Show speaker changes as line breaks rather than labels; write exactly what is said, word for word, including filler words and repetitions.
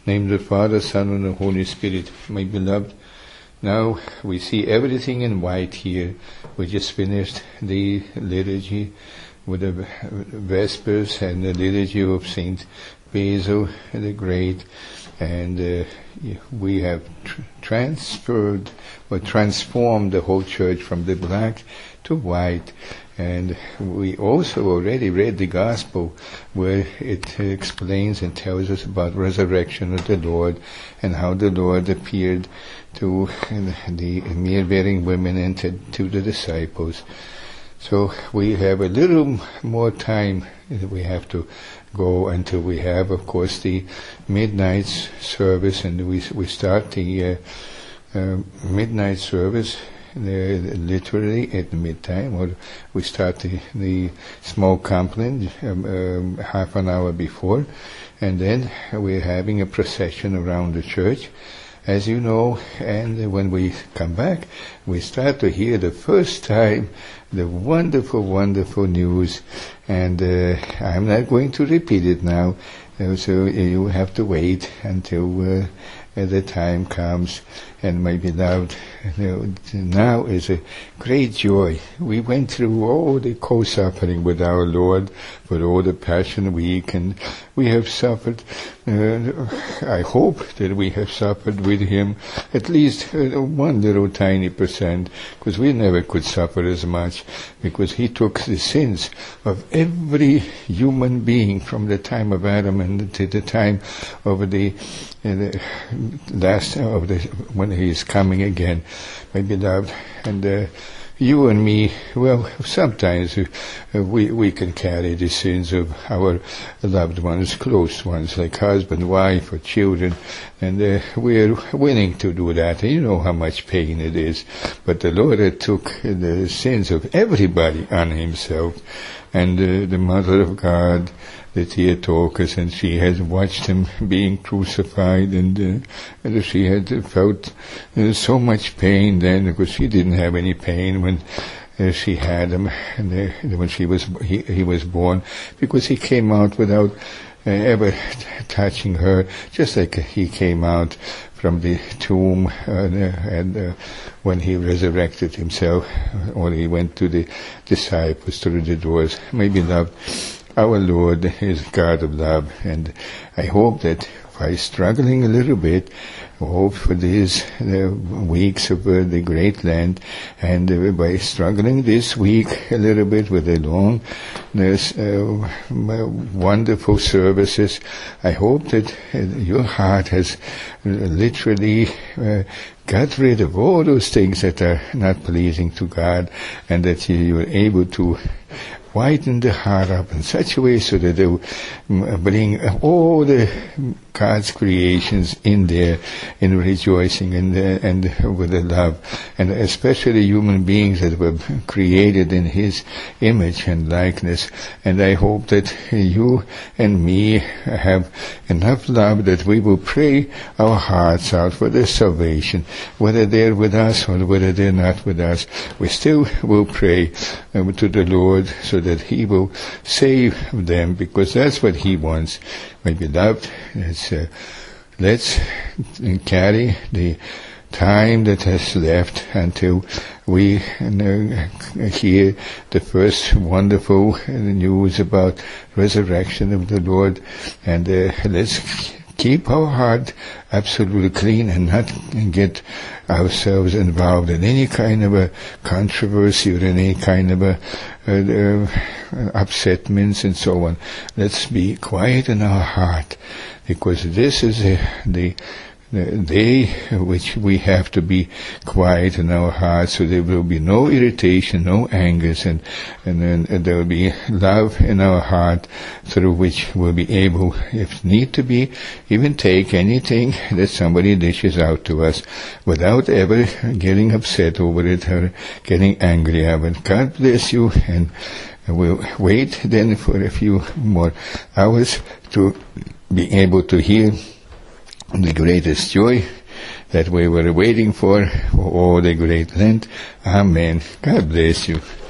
name of the Father, Son, and the Holy Spirit. My beloved, now we see everything in white here. We just finished the liturgy with the Vespers and the liturgy of Saint Basil the Great, and uh, we have tr- transferred or transformed the whole church from the black to white. And we also already read the Gospel where it explains and tells us about resurrection of the Lord and how the Lord appeared to the meal-bearing women and to, to the disciples. So we have a little more time that we have to go until we have, of course, the midnight service, and we we start the uh, uh, midnight service uh, literally at midtime, or we start the, the small compline um, um, half an hour before, and then we're having a procession around the church, as you know, and when we come back, we start to hear the first time the wonderful, wonderful news, and uh, I'm not going to repeat it now, uh, so you have to wait until uh, the time comes. And my beloved, you know, now is a great joy. We went through all the co-suffering with our Lord for all the Passion Week, and we have suffered, uh, I hope that we have suffered with Him at least uh, one little tiny percent, because we never could suffer as much, because He took the sins of every human being from the time of Adam and to the time of the, uh, the last of the when He is coming again, my beloved. And uh, you and me, well, sometimes uh, we we can carry the sins of our loved ones, close ones, like husband, wife, or children, and uh, we are willing to do that. And you know how much pain it is. But the Lord uh, took the sins of everybody on Himself, and uh, the Mother of God, the Theotokos, and she has watched Him being crucified, and, uh, and she had felt uh, so much pain then, because she didn't have any pain when uh, she had him, and uh, when she was he, he was born, because he came out without uh, ever t- touching her, just like he came out from the tomb, uh, and uh, when he resurrected himself, or he went to the disciples through the doors. My beloved, our Lord is God of love, and I hope that by struggling a little bit, hope for these uh, weeks of uh, the Great Lent, and uh, by struggling this week a little bit with the long, uh, wonderful services, I hope that uh, your heart has literally uh, got rid of all those things that are not pleasing to God, and that you are able to whiten the heart up in such a way so that they will bring all the God's creations in there, in rejoicing and and with the love, and especially human beings that were created in His image and likeness. And I hope that you and me have enough love that we will pray our hearts out for their salvation, whether they're with us or whether they're not with us. We still will pray um, to the Lord so that He will save them, because that's what He wants. My beloved, it's, uh, let's carry the time that has left until we uh, hear the first wonderful news about resurrection of the Lord, and uh, let's keep our heart absolutely clean and not get ourselves involved in any kind of a controversy or any kind of a uh, uh, upsetments and so on. Let's be quiet in our heart, because this is uh, the the day which we have to be quiet in our hearts, so there will be no irritation, no angers, and and then and there will be love in our heart, through which we'll be able, if need to be, even take anything that somebody dishes out to us without ever getting upset over it or getting angry over it. God bless you, and we'll wait then for a few more hours to be able to hear the greatest joy that we were waiting for, for all the great Lent. Amen. God bless you.